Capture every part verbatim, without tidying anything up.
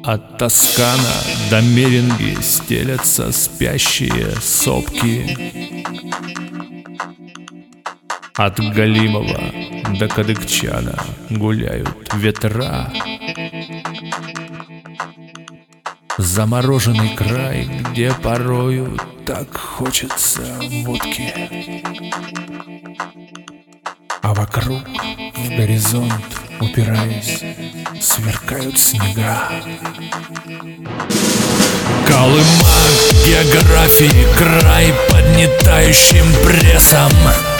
От Тоскана до Меринги стелятся спящие сопки. От Галимова до Кадыкчана гуляют ветра. Замороженный край, где порою так хочется водки, а вокруг, в горизонт упираясь, сверкают снега. Колыма географии, край поднятающим прессом.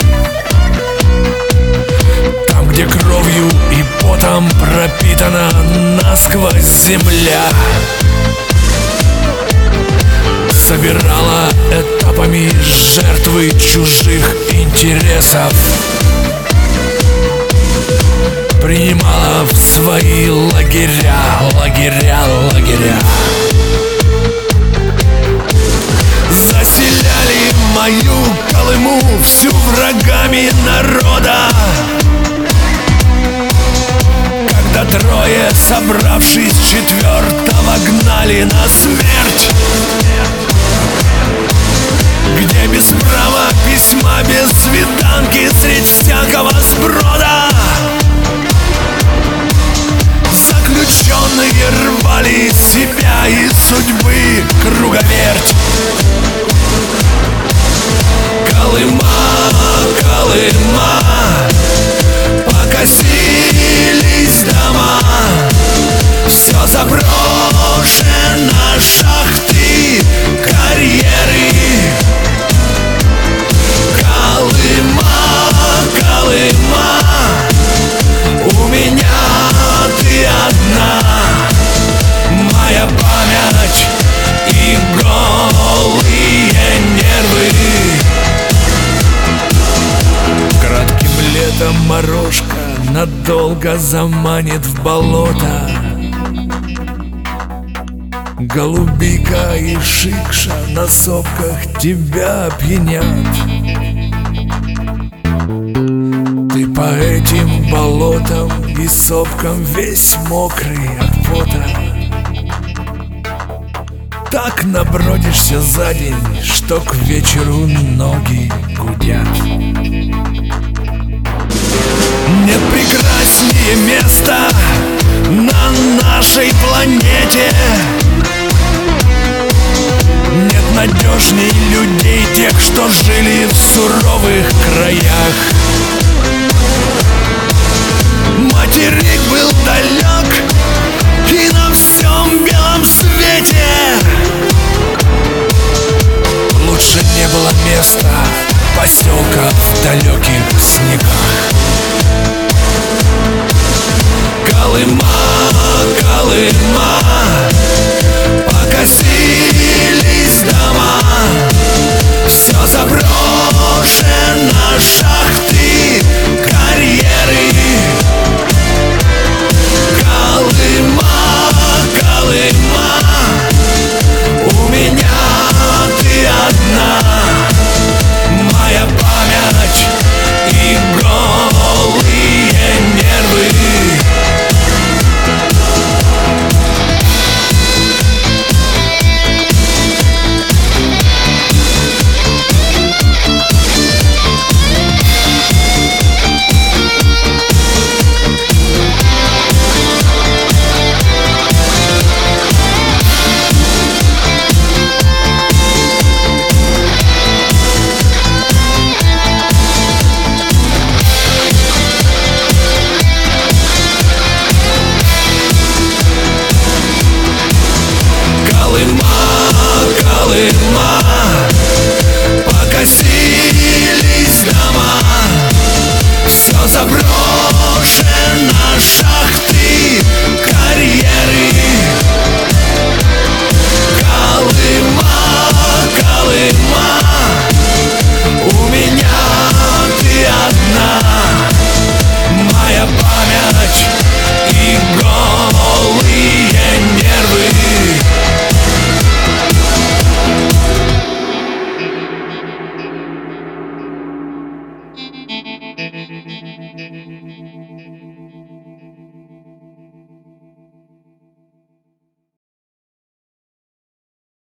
Там, где кровью и потом пропитана насквозь земля, собирала этапами жертвы чужих интересов, принимала в свои лагеря, лагеря, лагеря. Заселяли мою Колыму всю врагами народа, когда трое, собравшись четвертого, гнали на смерть, где без права письма, без свиданки, средь всякого сброда заключенные рвали из себя и судьбы круговерть. Колыма, Колыма, покосились дома, все заброшено, шахты, карьеры. Колыма, Колыма, у меня ты одна, моя память и голые нервы. Кратким летом морожка надолго заманит в болото. Голубика и шикша на сопках тебя опьянят. Ты по этим болотам и сопкам весь мокрый от пота. Так набродишься за день, что к вечеру ноги гудят. Нет прекраснее места на нашей планете, нет надежней людей, тех, что жили в суровых краях. Материк был далек, и на всем белом свете лучше не было места, поселка в далеких снегах.